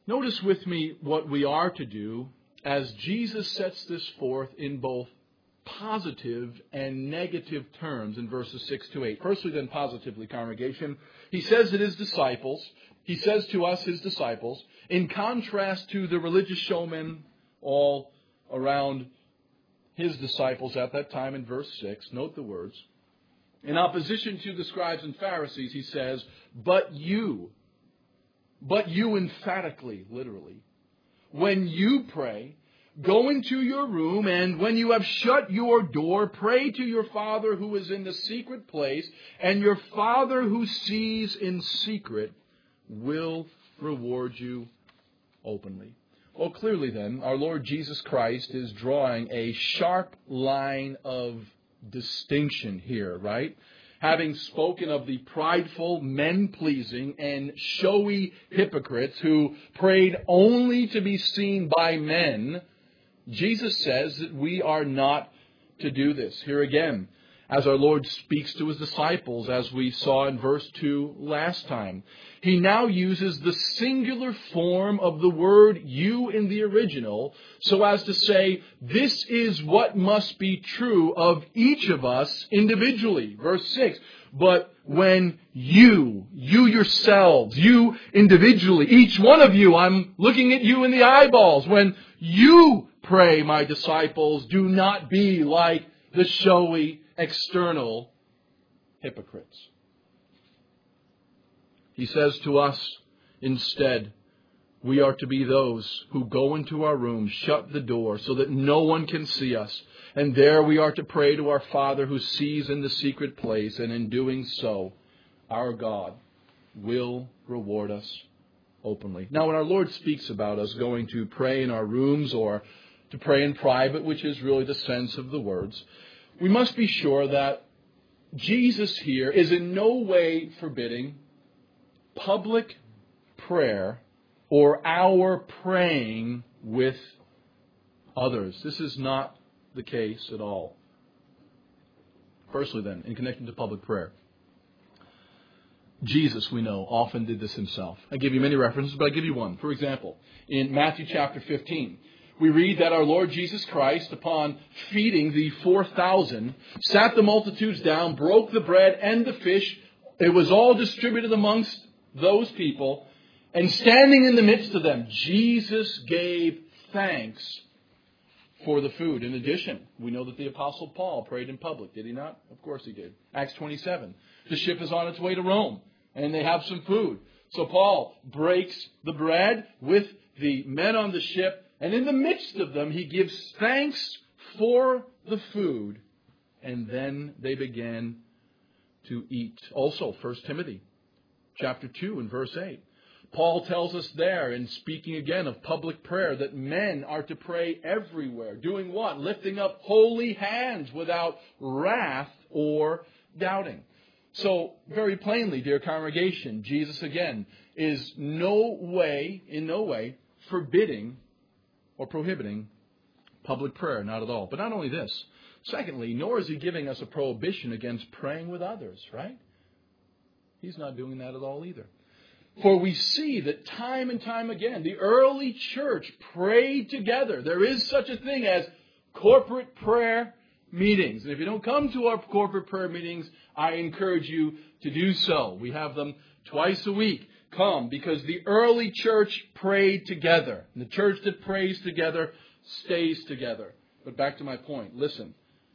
Notice with me what we are to do as Jesus sets this forth in both positive and negative terms in verses 6 to 8. Firstly, then, positively, congregation. He says to his disciples, he says to us, his disciples, in contrast to the religious showmen all around his disciples at that time in verse 6, note the words. In opposition to the scribes and Pharisees, he says, but you emphatically, literally, when you pray, go into your room, and when you have shut your door, pray to your Father who is in the secret place, and your Father who sees in secret will reward you openly. Well, clearly then, our Lord Jesus Christ is drawing a sharp line of distinction here, right? Having spoken of the prideful, men-pleasing, and showy hypocrites who prayed only to be seen by men, Jesus says that we are not to do this. Here again, as our Lord speaks to his disciples, as we saw in verse 2 last time, he now uses the singular form of the word you in the original, so as to say, this is what must be true of each of us individually. Verse 6, but when you yourselves, you individually, each one of you, I'm looking at you in the eyeballs, when you pray, my disciples, do not be like the showy, external hypocrites. He says to us, instead, we are to be those who go into our rooms, shut the door so that no one can see us. And there we are to pray to our Father who sees in the secret place. And in doing so, our God will reward us openly. Now, when our Lord speaks about us going to pray in our rooms or to pray in private, which is really the sense of the words, we must be sure that Jesus here is in no way forbidding public prayer or our praying with others. This is not the case at all. Firstly then, in connection to public prayer, Jesus, we know, often did this himself. I give you many references, but I give you one. For example, in Matthew chapter 15, we read that our Lord Jesus Christ, upon feeding the 4,000, sat the multitudes down, broke the bread and the fish. It was all distributed amongst those people. And standing in the midst of them, Jesus gave thanks for the food. In addition, we know that the Apostle Paul prayed in public. Did he not? Of course he did. Acts 27. The ship is on its way to Rome, and they have some food. So Paul breaks the bread with the men on the ship, and in the midst of them, he gives thanks for the food, and then they began to eat. Also, 1 Timothy chapter 2 and verse 8. Paul tells us there, in speaking again of public prayer, that men are to pray everywhere. Doing what? Lifting up holy hands without wrath or doubting. So, very plainly, dear congregation, Jesus again is in no way forbidding or prohibiting public prayer, not at all. But not only this. Secondly, nor is he giving us a prohibition against praying with others, right? He's not doing that at all either. For we see that time and time again, the early church prayed together. There is such a thing as corporate prayer meetings. And if you don't come to our corporate prayer meetings, I encourage you to do so. We have them twice a week. Come, because the early church prayed together. And the church that prays together stays together. But back to my point. Listen,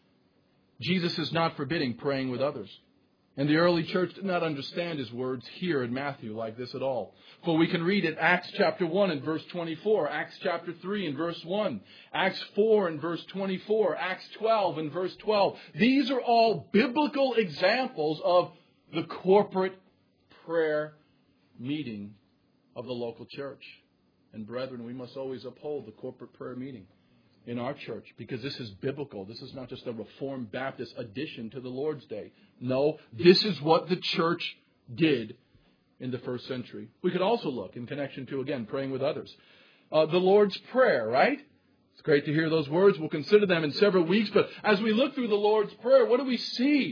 Jesus is not forbidding praying with others. And the early church did not understand his words here in Matthew like this at all. For we can read it Acts chapter 1 and verse 24, Acts chapter 3 and verse 1, Acts 4 and verse 24, Acts 12 and verse 12. These are all biblical examples of the corporate prayer meeting of the local church. And brethren, we must always uphold the corporate prayer meeting in our church, because this is biblical. This is not just a Reformed Baptist addition to the Lord's Day. No, this is what the church did in the first century. We could also look in connection to, again, praying with others. The Lord's Prayer, right? It's great to hear those words. We'll consider them in several weeks. But as we look through the Lord's Prayer, what do we see?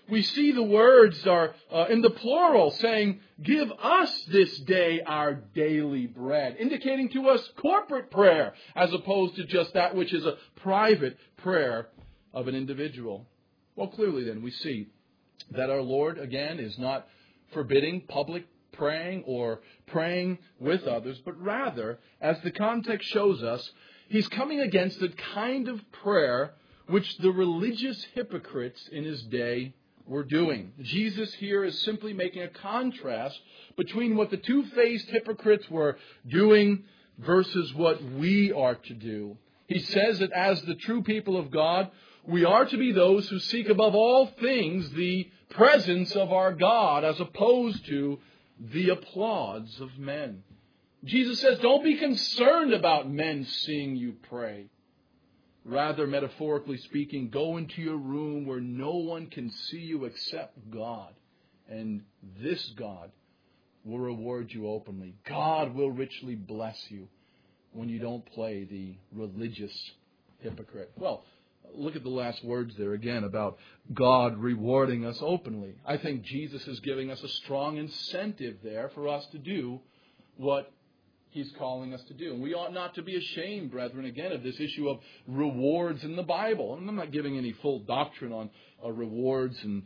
we see the words are in the plural, saying, give us this day our daily bread, indicating to us corporate prayer, as opposed to just that which is a private prayer of an individual. Well, clearly then we see that our Lord, again, is not forbidding public praying or praying with others, but rather, as the context shows us, He's coming against the kind of prayer which the religious hypocrites in His day were doing. Jesus here is simply making a contrast between what the two-faced hypocrites were doing versus what we are to do. He says that as the true people of God, we are to be those who seek above all things the presence of our God as opposed to the applause of men. Jesus says, don't be concerned about men seeing you pray. Rather, metaphorically speaking, go into your room where no one can see you except God. And this God will reward you openly. God will richly bless you when you don't play the religious hypocrite. Well, look at the last words there again about God rewarding us openly. I think Jesus is giving us a strong incentive there for us to do what He's calling us to do. And we ought not to be ashamed, brethren, again, of this issue of rewards in the Bible. And I'm not giving any full doctrine on rewards and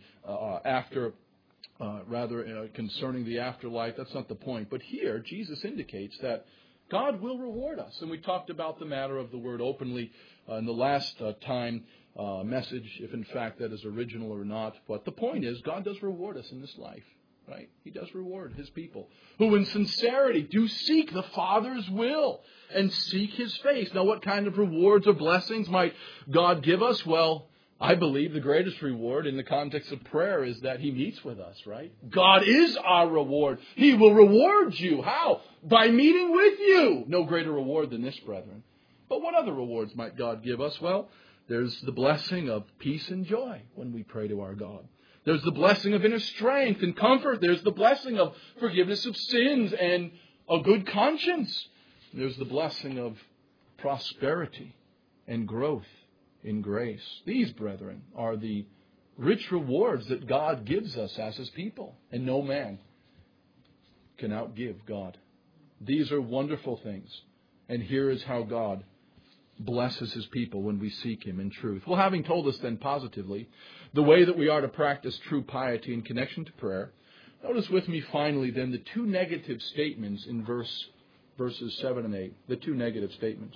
concerning the afterlife. That's not the point. But here, Jesus indicates that God will reward us. And we talked about the matter of the word openly in the last time message, if in fact that is original or not. But the point is, God does reward us in this life. Right? He does reward His people who in sincerity do seek the Father's will and seek His face. Now, what kind of rewards or blessings might God give us? Well, I believe the greatest reward in the context of prayer is that He meets with us, right? God is our reward. He will reward you. How? By meeting with you. No greater reward than this, brethren. But what other rewards might God give us? Well, there's the blessing of peace and joy when we pray to our God. There's the blessing of inner strength and comfort. There's the blessing of forgiveness of sins and a good conscience. There's the blessing of prosperity and growth in grace. These, brethren, are the rich rewards that God gives us as His people. And no man can outgive God. These are wonderful things. And here is how God blesses His people when we seek Him in truth. Well, having told us then positively the way that we are to practice true piety in connection to prayer, notice with me finally then the two negative statements in verses 7 and 8. The two negative statements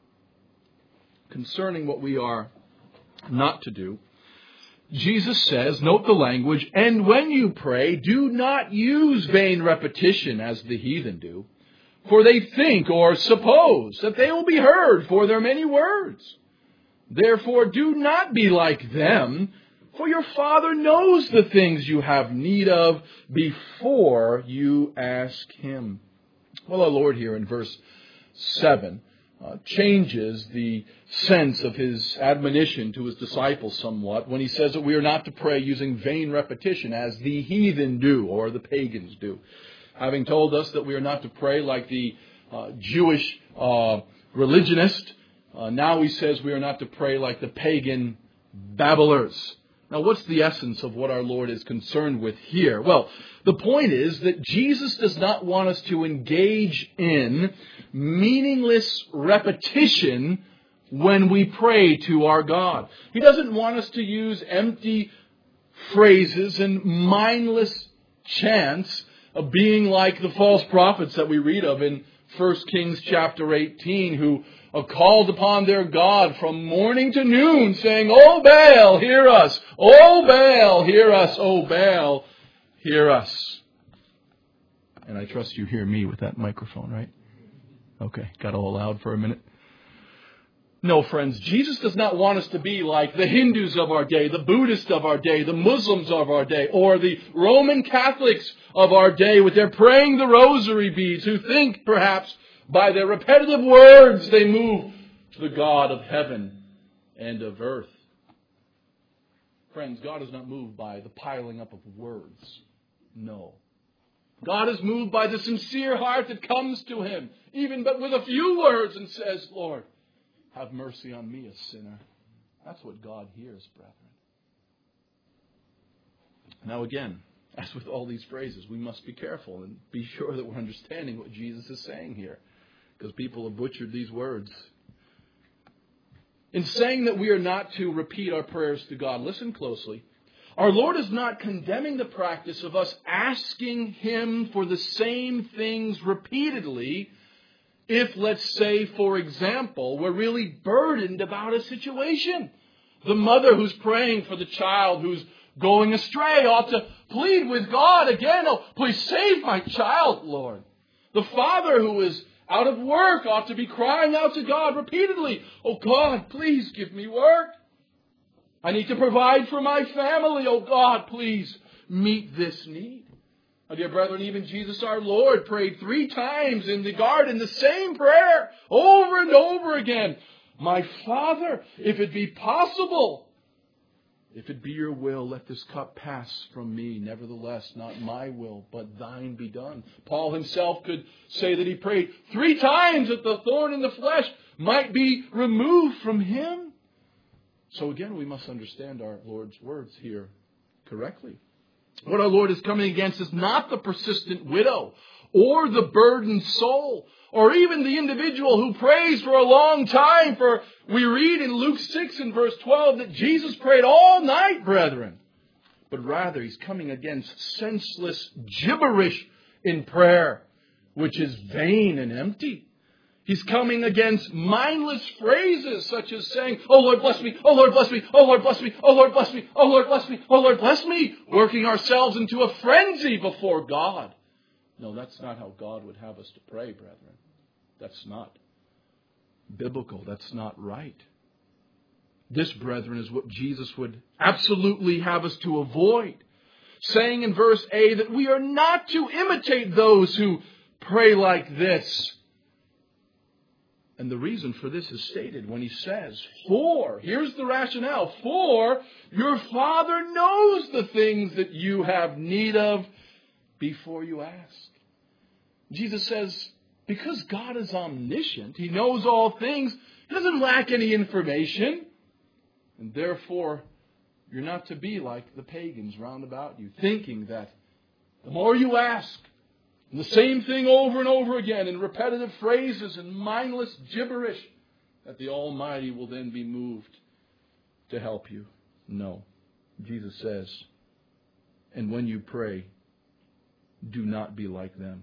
concerning what we are not to do. Jesus says, note the language, and when you pray, do not use vain repetition as the heathen do, for they think or suppose that they will be heard for their many words. Therefore, do not be like them, for your Father knows the things you have need of before you ask Him. Well, our Lord here in verse 7 changes the sense of His admonition to His disciples somewhat when He says that we are not to pray using vain repetition as the heathen do or the pagans do. Having told us that we are not to pray like the Jewish religionist, now He says we are not to pray like the pagan babblers. Now, what's the essence of what our Lord is concerned with here? Well, the point is that Jesus does not want us to engage in meaningless repetition when we pray to our God. He doesn't want us to use empty phrases and mindless chants of being like the false prophets that we read of in 1 Kings chapter 18, who called upon their God from morning to noon, saying, O Baal, hear us! O Baal, hear us! O Baal, hear us! And I trust you hear me with that microphone, right? Okay, got all loud for a minute. No, friends, Jesus does not want us to be like the Hindus of our day, the Buddhists of our day, the Muslims of our day, or the Roman Catholics of our day with their praying the rosary beads, who think perhaps by their repetitive words they move to the God of heaven and of earth. Friends, God is not moved by the piling up of words. No. God is moved by the sincere heart that comes to Him, even but with a few words, and says, Lord, have mercy on me, a sinner. That's what God hears, brethren. Now again, as with all these phrases, we must be careful and be sure that we're understanding what Jesus is saying here, because people have butchered these words. In saying that we are not to repeat our prayers to God, listen closely. Our Lord is not condemning the practice of us asking Him for the same things repeatedly if, let's say, for example, we're really burdened about a situation. The mother who's praying for the child who's going astray ought to plead with God again, "Oh, please save my child, Lord." The father who is out of work ought to be crying out to God repeatedly, "Oh God, please give me work. I need to provide for my family. Oh God, please meet this need." My dear brethren, even Jesus our Lord prayed 3 times in the garden the same prayer over and over again. "My Father, if it be possible, if it be your will, let this cup pass from me. Nevertheless, not my will, but thine be done." Paul himself could say that he prayed 3 times that the thorn in the flesh might be removed from him. So again, we must understand our Lord's words here correctly. What our Lord is coming against is not the persistent widow or the burdened soul, or even the individual who prays for a long time. For we read in Luke 6 and verse 12 that Jesus prayed all night, brethren. But rather, He's coming against senseless gibberish in prayer, which is vain and empty. He's coming against mindless phrases such as saying, "Oh Lord, bless me. Oh Lord, bless me. Oh Lord, bless me. Oh Lord, bless me. Oh Lord, bless me. Oh Lord, bless me." Working ourselves into a frenzy before God. No, that's not how God would have us to pray, brethren. That's not biblical. That's not right. This, brethren, is what Jesus would absolutely have us to avoid. Saying in verse A that we are not to imitate those who pray like this. And the reason for this is stated when He says, "For," here's the rationale, "for your Father knows the things that you have need of before you ask." Jesus says, because God is omniscient, He knows all things, He doesn't lack any information. And therefore, you're not to be like the pagans round about you, thinking that the more you ask, and the same thing over and over again in repetitive phrases and mindless gibberish, that the Almighty will then be moved to help you. No. Jesus says, and when you pray, do not be like them.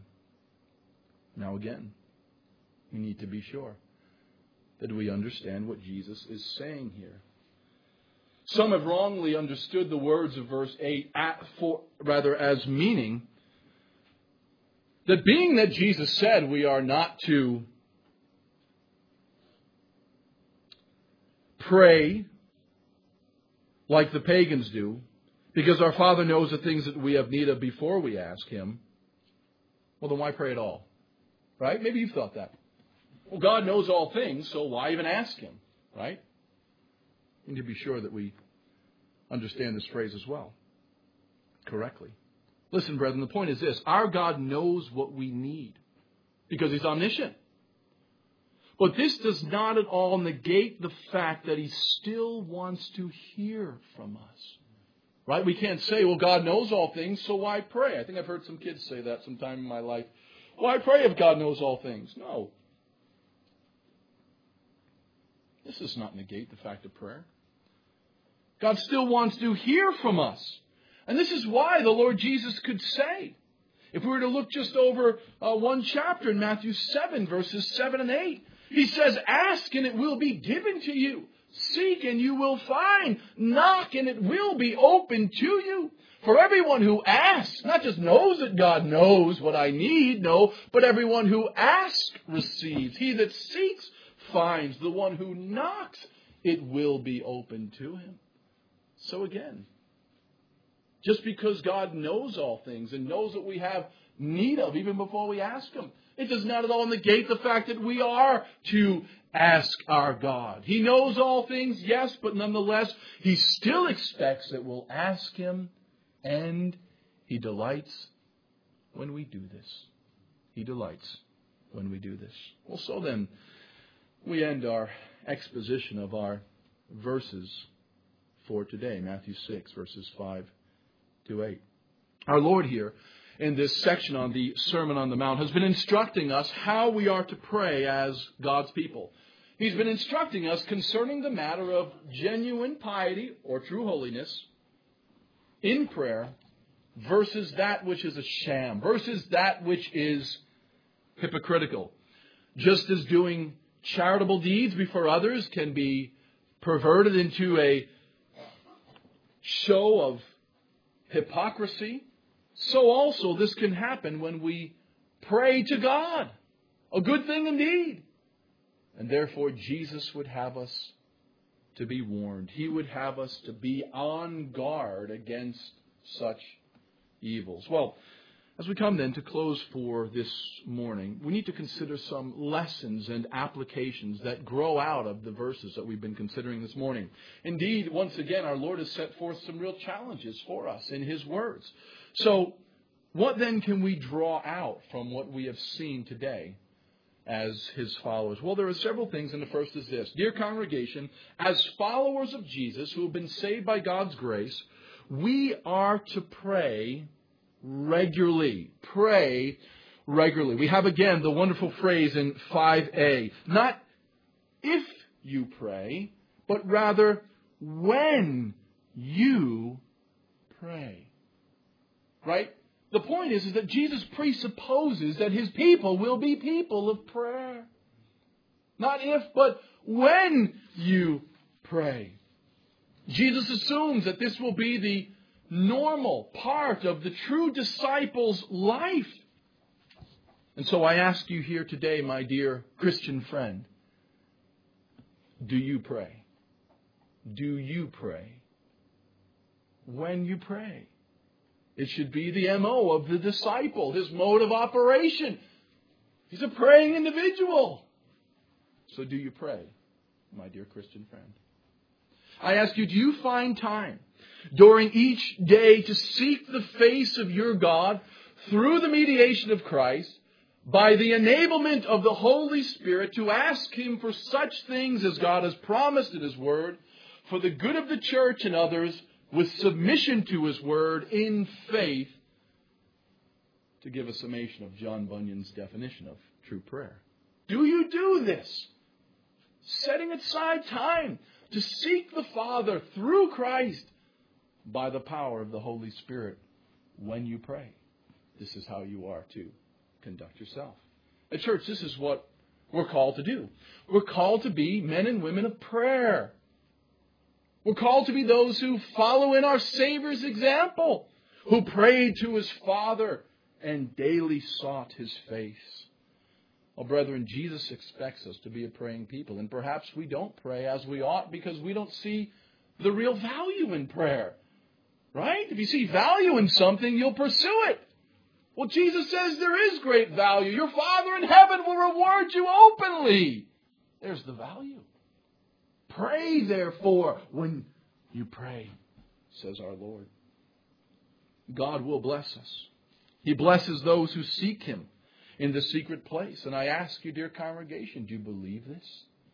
Now again, we need to be sure that we understand what Jesus is saying here. Some have wrongly understood the words of verse 8 as meaning that being that Jesus said we are not to pray like the pagans do, because our Father knows the things that we have need of before we ask Him, well, then why pray at all? Right? Maybe you've thought that. Well, God knows all things, so why even ask Him? Right? We need to be sure that we understand this phrase as well correctly. Listen, brethren, the point is this. Our God knows what we need because He's omniscient. But this does not at all negate the fact that He still wants to hear from us. Right? We can't say, well, God knows all things, so why pray? I think I've heard some kids say that sometime in my life. Why pray if God knows all things? No. This does not negate the fact of prayer. God still wants to hear from us. And this is why the Lord Jesus could say, if we were to look just over one chapter in Matthew 7, verses 7 and 8, He says, "Ask and it will be given to you. Seek and you will find. Knock and it will be opened to you. For everyone who asks, not just knows that God knows what I need, no, but everyone who asks receives. He that seeks finds. The one who knocks, it will be opened to him." So again, just because God knows all things and knows what we have need of even before we ask Him, it does not at all negate the fact that we are to ask our God. He knows all things, yes, but nonetheless, He still expects that we'll ask Him, and He delights when we do this. He delights when we do this. Well, so then, we end our exposition of our verses for today, Matthew 6, verses 5 to 8. Our Lord here, in this section on the Sermon on the Mount, has been instructing us how we are to pray as God's people. He's been instructing us concerning the matter of genuine piety or true holiness in prayer versus that which is a sham, versus that which is hypocritical. Just as doing charitable deeds before others can be perverted into a show of hypocrisy, so also this can happen when we pray to God. A good thing indeed. And therefore Jesus would have us to be warned. He would have us to be on guard against such evils. Well, as we come then to close for this morning, we need to consider some lessons and applications that grow out of the verses that we've been considering this morning. Indeed, once again, our Lord has set forth some real challenges for us in His words. So, what then can we draw out from what we have seen today as His followers? Well, there are several things, and the first is this. Dear congregation, as followers of Jesus who have been saved by God's grace, we are to pray regularly. Pray regularly. We have again the wonderful phrase in 5a. Not if you pray, but rather when you pray. Right? The point is that Jesus presupposes that His people will be people of prayer. Not if, but when you pray. Jesus assumes that this will be the normal part of the true disciple's life. And so I ask you here today, my dear Christian friend, do you pray? Do you pray? When you pray. It should be the MO of the disciple, his mode of operation. He's a praying individual. So do you pray, my dear Christian friend? I ask you, do you find time during each day to seek the face of your God through the mediation of Christ, by the enablement of the Holy Spirit, to ask Him for such things as God has promised in His Word, for the good of the church and others, with submission to His Word in faith, to give a summation of John Bunyan's definition of true prayer? Do you do this? Setting aside time to seek the Father through Christ by the power of the Holy Spirit when you pray. This is how you are to conduct yourself. At church, this is what we're called to do. We're called to be men and women of prayer. We're called to be those who follow in our Savior's example, who prayed to His Father and daily sought His face. Well, brethren, Jesus expects us to be a praying people, and perhaps we don't pray as we ought because we don't see the real value in prayer. Right? If you see value in something, you'll pursue it. Well, Jesus says there is great value. Your Father in heaven will reward you openly. There's the value. Pray, therefore, when you pray, says our Lord. God will bless us. He blesses those who seek Him in the secret place. And I ask you, dear congregation, do you believe this?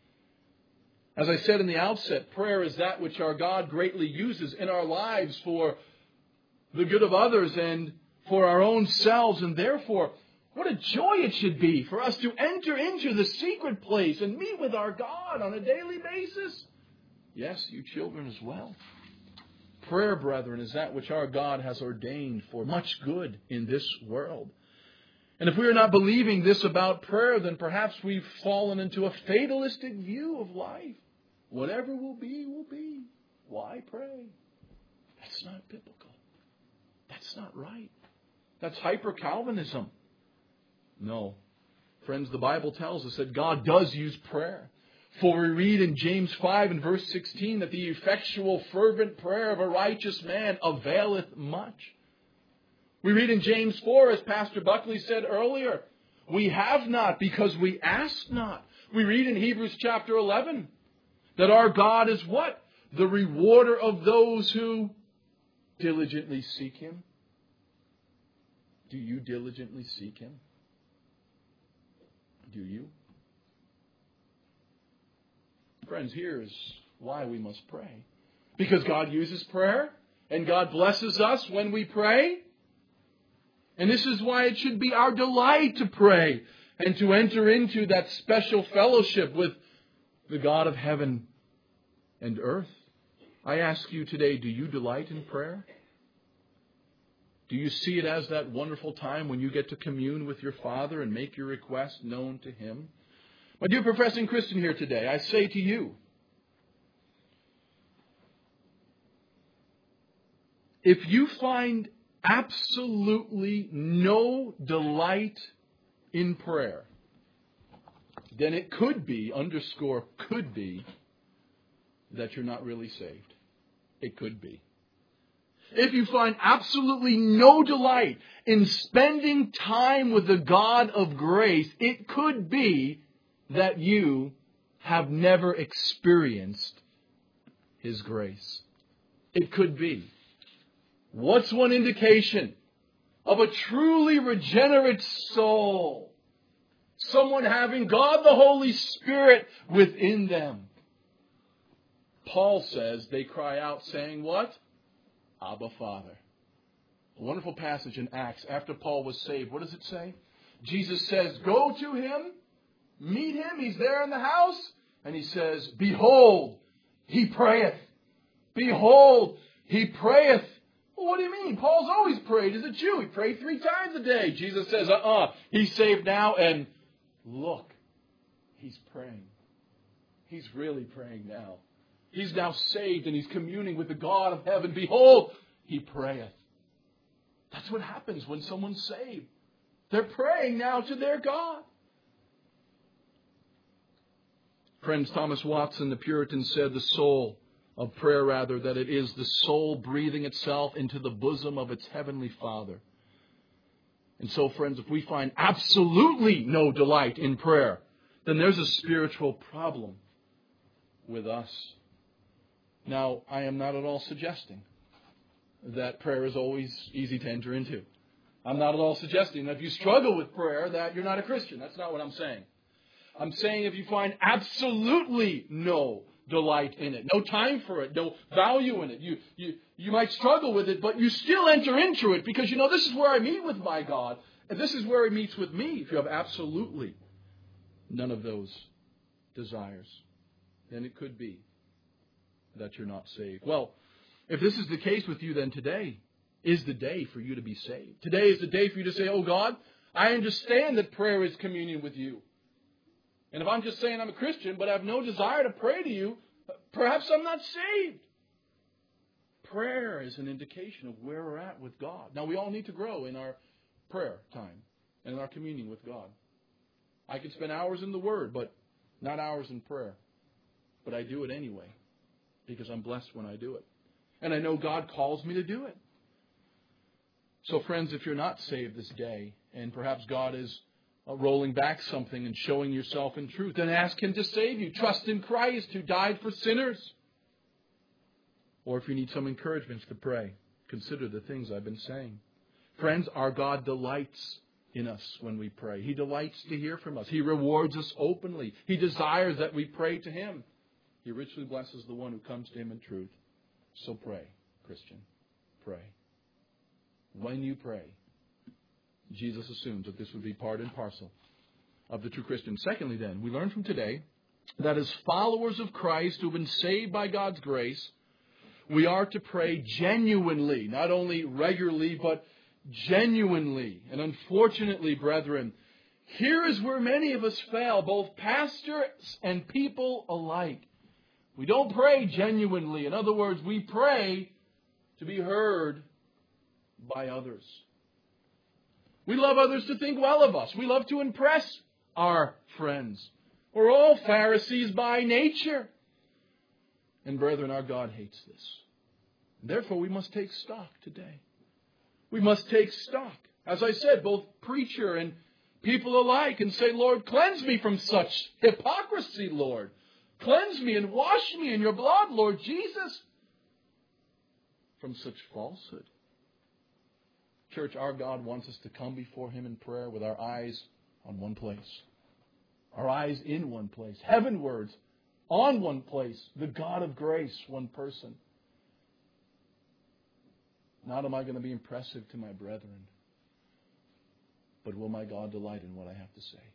As I said in the outset, prayer is that which our God greatly uses in our lives for the good of others and for our own selves. And therefore, what a joy it should be for us to enter into the secret place and meet with our God on a daily basis. Yes, you children as well. Prayer, brethren, is that which our God has ordained for much good in this world. And if we are not believing this about prayer, then perhaps we've fallen into a fatalistic view of life. Whatever will be, will be. Why pray? That's not biblical. That's not right. That's hyper-Calvinism. No. Friends, the Bible tells us that God does use prayer. For we read in James 5 and verse 16 that the effectual fervent prayer of a righteous man availeth much. We read in James 4, as Pastor Buckley said earlier, we have not because we ask not. We read in Hebrews chapter 11 that our God is what? The rewarder of those who diligently seek Him. Do you diligently seek Him? Do you? Friends, here's why we must pray. Because God uses prayer. And God blesses us when we pray. And this is why it should be our delight to pray and to enter into that special fellowship with the God of heaven and earth. I ask you today, do you delight in prayer? Do you see it as that wonderful time when you get to commune with your Father and make your request known to Him? My dear professing Christian here today, I say to you, if you find absolutely no delight in prayer, then it could be, underscore could be, that you're not really saved. It could be. If you find absolutely no delight in spending time with the God of grace, it could be that you have never experienced His grace. It could be. What's one indication of a truly regenerate soul? Someone having God the Holy Spirit within them. Paul says they cry out saying what? Abba, Father. A wonderful passage in Acts. After Paul was saved, what does it say? Jesus says, go to Him, meet Him, He's there in the house, and He says, behold, He prayeth. Behold, He prayeth. Well, what do you mean? Paul's always prayed as a Jew. He prayed 3 times a day. Jesus says, He's saved now, and look, He's praying. He's really praying now. He's now saved and He's communing with the God of heaven. Behold, He prayeth. That's what happens when someone's saved. They're praying now to their God. Friends, Thomas Watson, the Puritan, said the soul of prayer, that it is the soul breathing itself into the bosom of its heavenly Father. And so, friends, if we find absolutely no delight in prayer, then there's a spiritual problem with us. Now, I am not at all suggesting that prayer is always easy to enter into. I'm not at all suggesting that if you struggle with prayer that you're not a Christian. That's not what I'm saying. I'm saying if you find absolutely no delight in it, no time for it, no value in it, you might struggle with it, but you still enter into it because you know this is where I meet with my God, and this is where He meets with me. If you have absolutely none of those desires, then it could be that you're not saved. Well, if this is the case with you, then today is the day for you to be saved. Today is the day for you to say, oh God, I understand that prayer is communion with you. And if I'm just saying I'm a Christian, but I have no desire to pray to you, perhaps I'm not saved. Prayer is an indication of where we're at with God. Now, we all need to grow in our prayer time and in our communion with God. I can spend hours in the Word, but not hours in prayer. But I do it anyway because I'm blessed when I do it. And I know God calls me to do it. So, friends, if you're not saved this day, and perhaps God is rolling back something and showing yourself in truth, then ask Him to save you. Trust in Christ who died for sinners. Or if you need some encouragement to pray, consider the things I've been saying. Friends, our God delights in us when we pray. He delights to hear from us. He rewards us openly. He desires that we pray to Him. He richly blesses the one who comes to Him in truth. So pray, Christian. Pray. When you pray, Jesus assumes that this would be part and parcel of the true Christian. Secondly, then, we learn from today that as followers of Christ who have been saved by God's grace, we are to pray genuinely, not only regularly, but genuinely. And unfortunately, brethren, here is where many of us fail, both pastors and people alike. We don't pray genuinely. In other words, we pray to be heard by others. We love others to think well of us. We love to impress our friends. We're all Pharisees by nature. And brethren, our God hates this. Therefore, we must take stock today. We must take stock, as I said, both preacher and people alike, and say, Lord, cleanse me from such hypocrisy, Lord. Cleanse me and wash me in your blood, Lord Jesus, from such falsehood. Church, our God wants us to come before Him in prayer with our eyes on one place. Our eyes in one place. Heavenwards, on one place. The God of grace, one person. Not am I going to be impressive to my brethren, but will my God delight in what I have to say?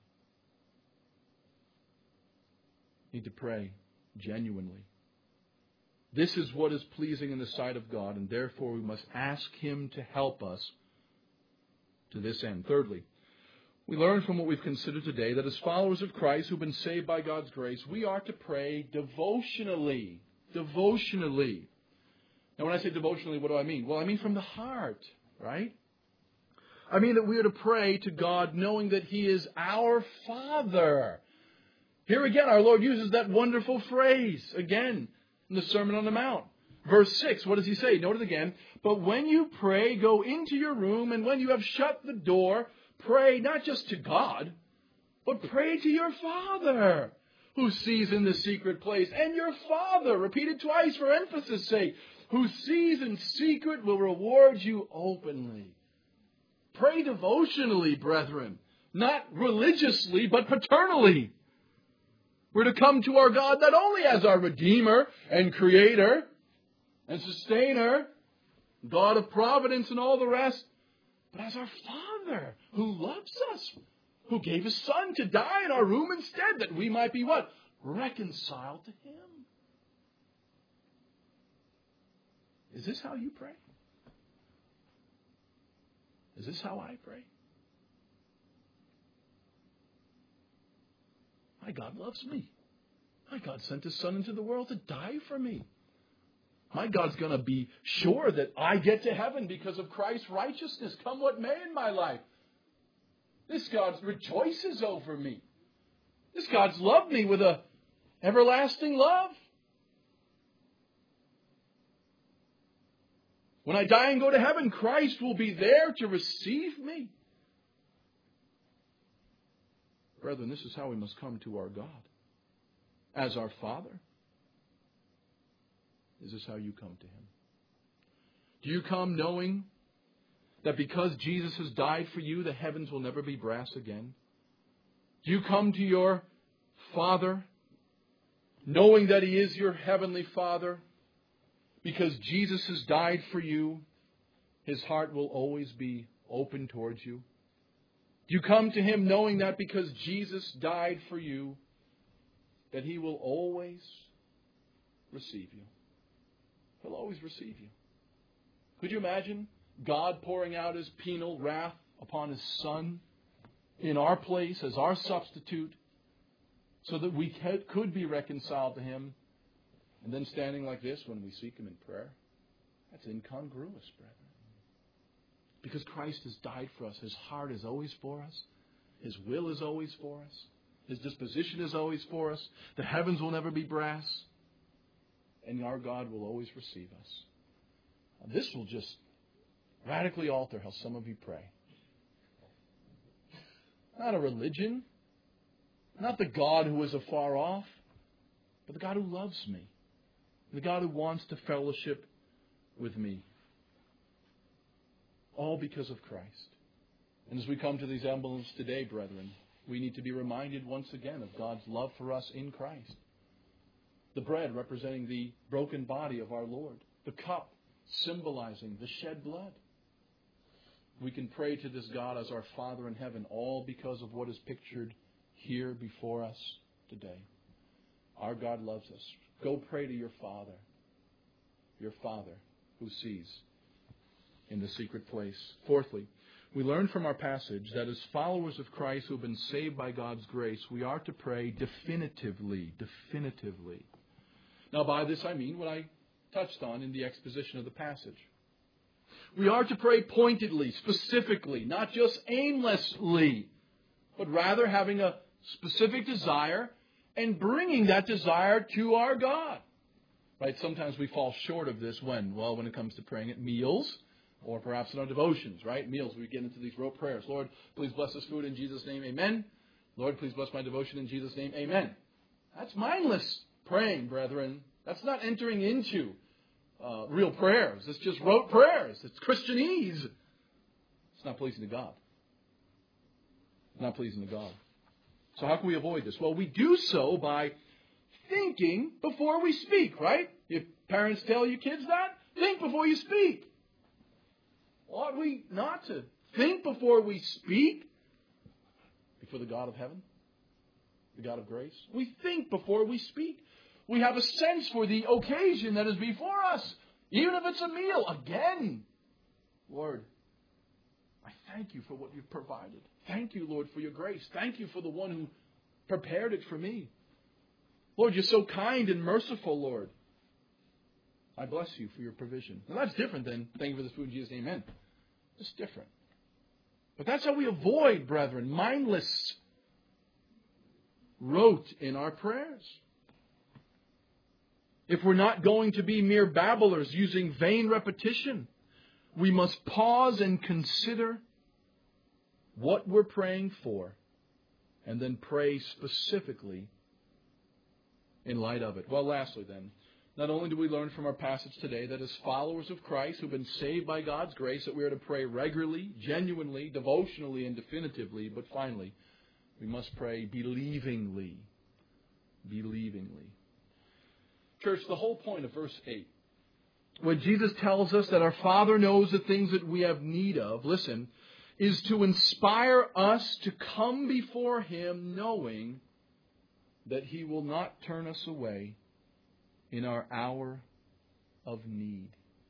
Need to pray genuinely. This is what is pleasing in the sight of God, and therefore we must ask Him to help us to this end. Thirdly, we learn from what we've considered today that as followers of Christ who've been saved by God's grace, we are to pray devotionally. Devotionally. Now, when I say devotionally, what do I mean? Well, I mean from the heart, right? I mean that we are to pray to God knowing that He is our Father. Here again, our Lord uses that wonderful phrase again in the Sermon on the Mount. Verse 6, what does He say? Note it again. But when you pray, go into your room, and when you have shut the door, pray not just to God, but pray to your Father who sees in the secret place. And your Father, repeated twice for emphasis' sake, who sees in secret will reward you openly. Pray devotionally, brethren. Not religiously, but paternally. We're to come to our God not only as our Redeemer and Creator and Sustainer, God of providence and all the rest, but as our Father who loves us, who gave His Son to die in our room instead, that we might be what? Reconciled to Him. Is this how you pray? Is this how I pray? My God loves me. My God sent His Son into the world to die for me. My God's going to be sure that I get to heaven because of Christ's righteousness, come what may in my life. This God rejoices over me. This God's loved me with a everlasting love. When I die and go to heaven, Christ will be there to receive me. Brethren, this is how we must come to our God. As our Father. Is this how you come to Him? Do you come knowing that because Jesus has died for you, the heavens will never be brass again? Do you come to your Father knowing that He is your heavenly Father? Because Jesus has died for you, His heart will always be open towards you. Do you come to Him knowing that because Jesus died for you, that He will always receive you? He'll always receive you. Could you imagine God pouring out His penal wrath upon His Son in our place as our substitute so that we could be reconciled to Him, and then standing like this when we seek Him in prayer? That's incongruous, brethren. Because Christ has died for us. His heart is always for us. His will is always for us. His disposition is always for us. The heavens will never be brass. And our God will always receive us. Now, this will just radically alter how some of you pray. Not a religion. Not the God who is afar off. But the God who loves me. The God who wants to fellowship with me. All because of Christ. And as we come to these emblems today, brethren, we need to be reminded once again of God's love for us in Christ. The bread representing the broken body of our Lord. The cup symbolizing the shed blood. We can pray to this God as our Father in heaven, all because of what is pictured here before us today. Our God loves us. Go pray to your Father who sees in the secret place. Fourthly, we learn from our passage that as followers of Christ who have been saved by God's grace, we are to pray definitively. Definitively. Now, by this I mean what I touched on in the exposition of the passage. We are to pray pointedly, specifically, not just aimlessly, but rather having a specific desire and bringing that desire to our God. Right? Sometimes we fall short of this when? Well, when it comes to praying at meals or perhaps in our devotions, right? Meals, we get into these rote prayers. Lord, please bless this food in Jesus' name, amen. Lord, please bless my devotion in Jesus' name, amen. That's mindless praying, brethren. That's not entering into real prayers. It's just rote prayers. It's Christianese. It's not pleasing to God. Not pleasing to God. So how can we avoid this? Well, we do so by thinking before we speak, right? If parents tell you kids that, think before you speak. Ought we not to think before we speak before the God of heaven, the God of grace? We think before we speak. We have a sense for the occasion that is before us, even if it's a meal. Again, Lord, I thank you for what you've provided. Thank you, Lord, for your grace. Thank you for the one who prepared it for me. Lord, you're so kind and merciful, Lord. I bless you for your provision. Now, that's different than thank you for this food in Jesus' name. Amen. It's different. But that's how we avoid, brethren, mindless rote in our prayers. If we're not going to be mere babblers using vain repetition, we must pause and consider what we're praying for and then pray specifically in light of it. Well, lastly then, not only do we learn from our passage today that as followers of Christ who've been saved by God's grace that we are to pray regularly, genuinely, devotionally, and definitively, but finally, we must pray believingly. Believingly. Church, the whole point of verse 8, when Jesus tells us that our Father knows the things that we have need of, listen, is to inspire us to come before Him knowing that He will not turn us away in our hour of need.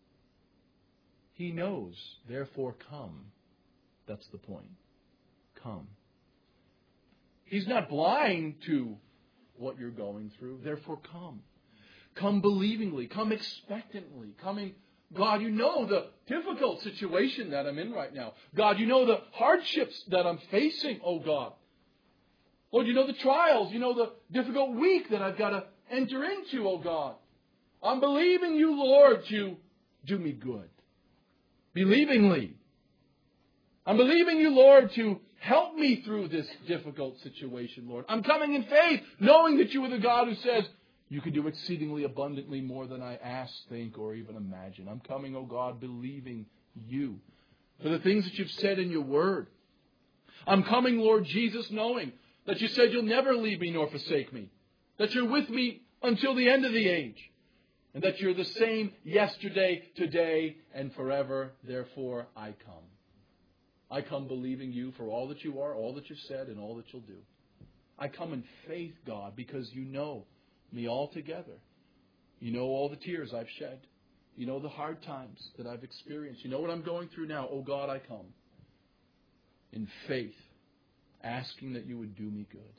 He knows, therefore come. That's the point. Come. He's not blind to what you're going through, therefore come. Come believingly, come expectantly, coming, God, you know the difficult situation that I'm in right now. God, you know the hardships that I'm facing, oh God. Lord, you know the trials, you know the difficult week that I've got to enter into, oh God. I'm believing you, Lord, to do me good. Believingly. I'm believing you, Lord, to help me through this difficult situation, Lord. I'm coming in faith, knowing that you are the God who says, you can do exceedingly abundantly more than I ask, think, or even imagine. I'm coming, oh God, believing you for the things that you've said in your word. I'm coming, Lord Jesus, knowing that you said you'll never leave me nor forsake me, that you're with me until the end of the age, and that you're the same yesterday, today, and forever. Therefore, I come. I come believing you for all that you are, all that you've said, and all that you'll do. I come in faith, God, because you know me altogether. You know all the tears I've shed. You know the hard times that I've experienced. You know what I'm going through now. Oh God, I come in faith, asking that you would do me good.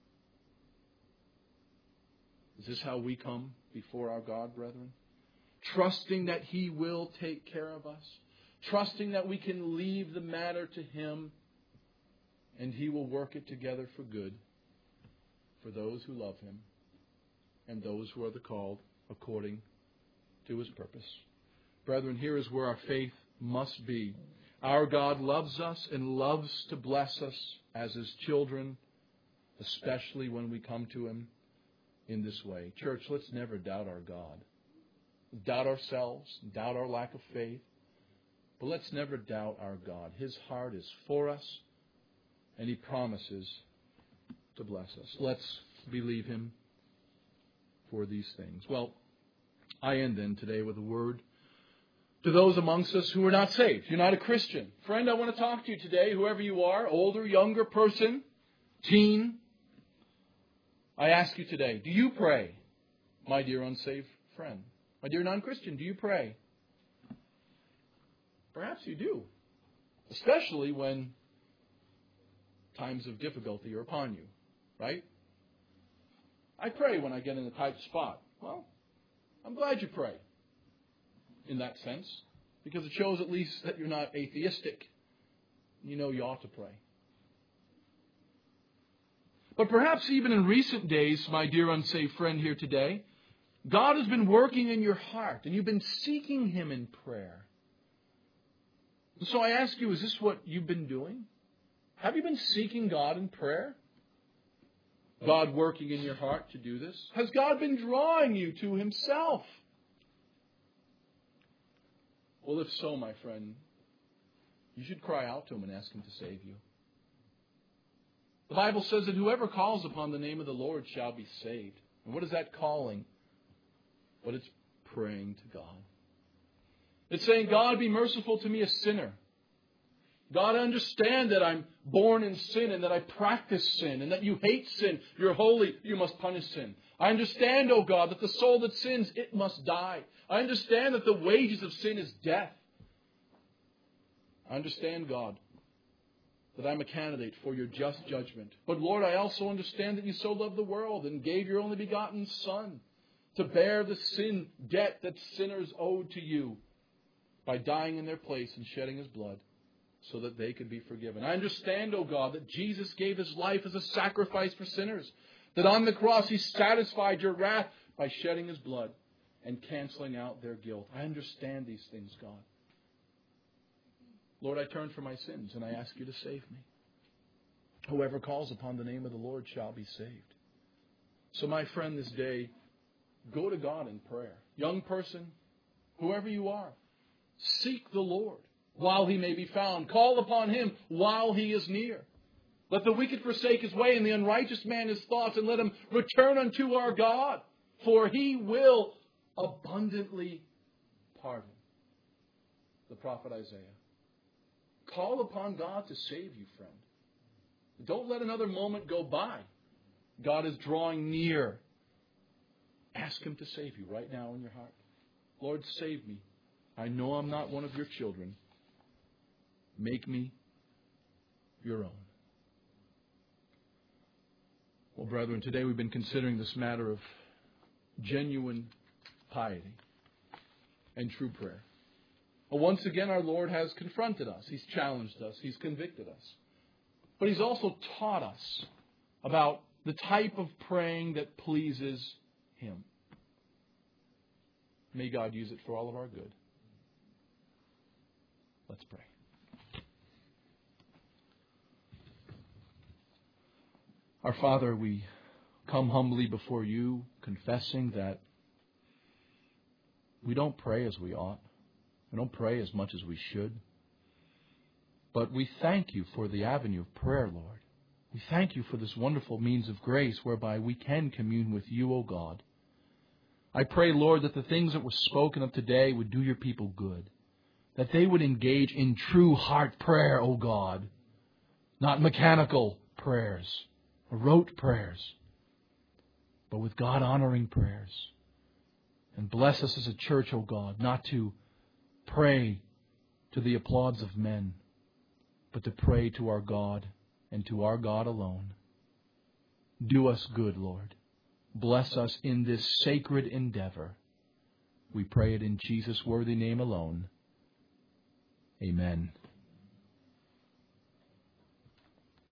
Is this how we come before our God, brethren? Trusting that He will take care of us. Trusting that we can leave the matter to Him and He will work it together for good for those who love Him and those who are the called according to His purpose. Brethren, here is where our faith must be. Our God loves us and loves to bless us as His children, especially when we come to Him in this way. Church, let's never doubt our God. Doubt ourselves, doubt our lack of faith. But let's never doubt our God. His heart is for us, and He promises to bless us. Let's believe Him for these things. Well, I end then today with a word to those amongst us who are not saved. You're not a Christian. Friend, I want to talk to you today, whoever you are, older, younger person, teen. I ask you today, do you pray? My dear unsaved friend, my dear non-Christian, do you pray? Perhaps you do, especially when times of difficulty are upon you, right? I pray when I get in a tight spot. Well, I'm glad you pray in that sense, because it shows at least that you're not atheistic. You know you ought to pray. But perhaps even in recent days, my dear unsaved friend here today, God has been working in your heart, and you've been seeking Him in prayer. And so I ask you, is this what you've been doing? Have you been seeking God in prayer? God working in your heart to do this? Has God been drawing you to Himself? Well, if so, my friend, you should cry out to Him and ask Him to save you. The Bible says that whoever calls upon the name of the Lord shall be saved. And what is that calling? But it's praying to God. It's saying, God, be merciful to me, a sinner. God, I understand that I'm born in sin and that I practice sin and that you hate sin. You're holy. You must punish sin. I understand, O God, that the soul that sins, it must die. I understand that the wages of sin is death. I understand, God, that I'm a candidate for your just judgment. But Lord, I also understand that you so loved the world and gave your only begotten Son to bear the sin debt that sinners owed to you by dying in their place and shedding his blood so that they could be forgiven. I understand, O God, that Jesus gave his life as a sacrifice for sinners, that on the cross he satisfied your wrath by shedding his blood and canceling out their guilt. I understand these things, God. Lord, I turn from my sins and I ask you to save me. Whoever calls upon the name of the Lord shall be saved. So my friend, this day, go to God in prayer. Young person, whoever you are, seek the Lord while he may be found. Call upon him while he is near. Let the wicked forsake his way and the unrighteous man his thoughts, and let him return unto our God, for he will abundantly pardon. The prophet Isaiah. Call upon God to save you, friend. Don't let another moment go by. God is drawing near. Ask him to save you right now in your heart. Lord, save me. I know I'm not one of your children. Make me your own. Well, brethren, today we've been considering this matter of genuine piety and true prayer. Well, once again, our Lord has confronted us. He's challenged us. He's convicted us. But he's also taught us about the type of praying that pleases him. May God use it for all of our good. Let's pray. Our Father, we come humbly before you, confessing that we don't pray as we ought. We don't pray as much as we should. But we thank you for the avenue of prayer, Lord. We thank you for this wonderful means of grace whereby we can commune with you, O God. I pray, Lord, that the things that were spoken of today would do your people good. That they would engage in true heart prayer, O God. Not mechanical prayers, or rote prayers, but with God-honoring prayers. And bless us as a church, O God, not to pray to the applause of men, but to pray to our God and to our God alone. Do us good, Lord. Bless us in this sacred endeavor. We pray it in Jesus' worthy name alone. Amen.